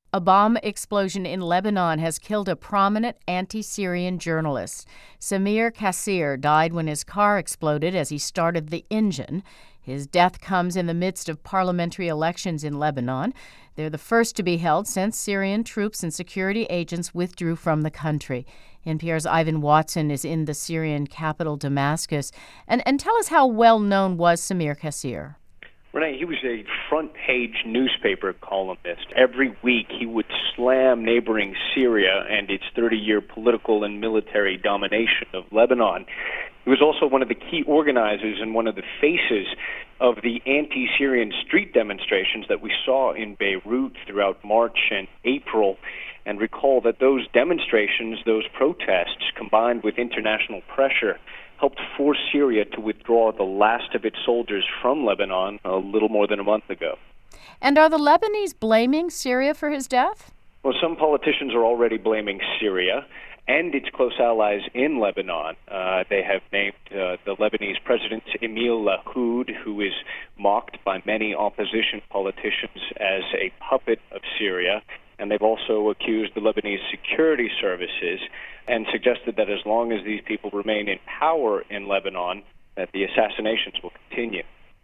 A bomb explosion in Lebanon has killed a prominent anti-Syrian journalist. Samir Kassir died when his car exploded as he started the engine. His death comes in the midst of parliamentary elections in Lebanon. They're the first to be held since Syrian troops and security agents withdrew from the country. NPR's Ivan Watson is in the Syrian capital, Damascus. And tell us, how well known was Samir Kassir? Renee, he was a front-page newspaper columnist. Every week he would slam neighboring Syria and its 30-year political and military domination of Lebanon. He was also one of the key organizers and one of the faces of the anti-Syrian street demonstrations that we saw in Beirut throughout March and April. And recall that those demonstrations, those protests, combined with international pressure, helped force Syria to withdraw the last of its soldiers from Lebanon a little more than a month ago. And are the Lebanese blaming Syria for his death? Well, some politicians are already blaming Syria and its close allies in Lebanon. They have named the Lebanese president Emil Lahoud, who is mocked by many opposition politicians as a puppet of Syria. And they've also accused the Lebanese security services and suggested that as long as these people remain in power in Lebanon, that the assassinations will continue.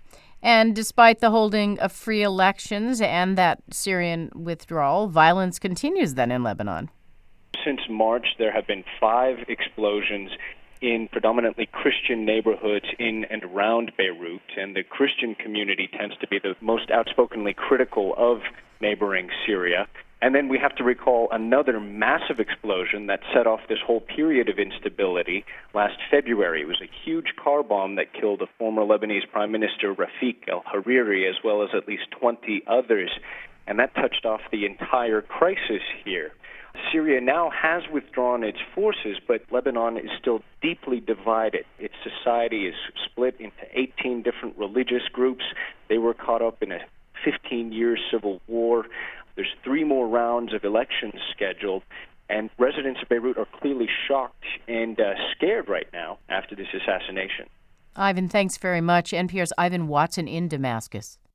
And despite the holding of free elections and that Syrian withdrawal, violence continues then in Lebanon. Since March, there have been 5 explosions in predominantly Christian neighborhoods in and around Beirut, and the Christian community tends to be the most outspokenly critical of neighboring Syria. And then we have to recall another massive explosion that set off this whole period of instability last February. It was a huge car bomb that killed a former Lebanese Prime Minister, Rafik el-Hariri, as well as at least 20 others. And that touched off the entire crisis here. Syria now has withdrawn its forces, but Lebanon is still deeply divided. Its society is split into 18 different religious groups. They were caught up in a 15-year civil war. There's 3 more rounds of elections scheduled, and residents of Beirut are clearly shocked and scared right now after this assassination. Ivan, thanks very much. NPR's Ivan Watson in Damascus.